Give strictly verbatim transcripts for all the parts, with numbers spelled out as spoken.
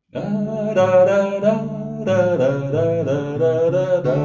Da, da, da, da, da, da, da, da, da, da.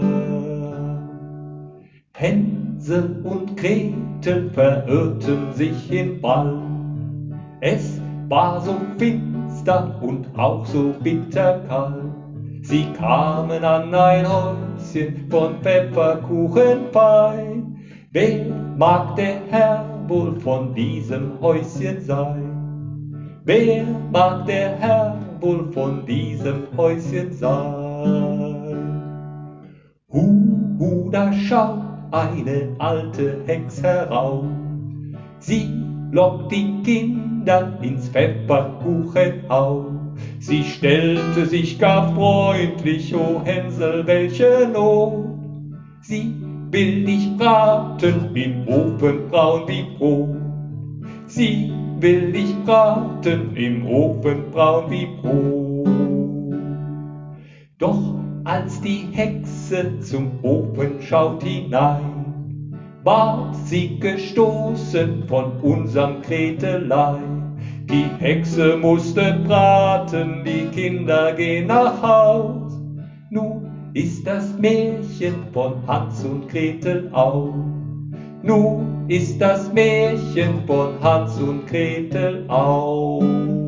Hänsel und Gretel verirrten sich im Wald. Es war so finster und auch so bitterkalt. Sie kamen an ein Häuschen von Pfefferkuchen fein. Wer mag der Herr wohl von diesem Häuschen sein? Wer mag der Herr wohl von diesem Häuschen sein? Hu, hu, da schaut eine alte Hex heraus. Sie lockt die Kinder ins Pfefferkuchenhaus. Sie stellte sich gar freundlich, o Hänsel, welche Not. Sie will dich braten, im Ofen braun wie Brot. Sie will dich braten, im Ofen braun wie Brot. Doch als die Hexe zum Ofen schaut hinein, ward sie gestoßen von unserem Gretelein. Die Hexe musste braten, die Kinder gehen nach Haus. Nun ist das Märchen von Hans und Gretel aus. Nun ist das Märchen von Hans und Gretel aus.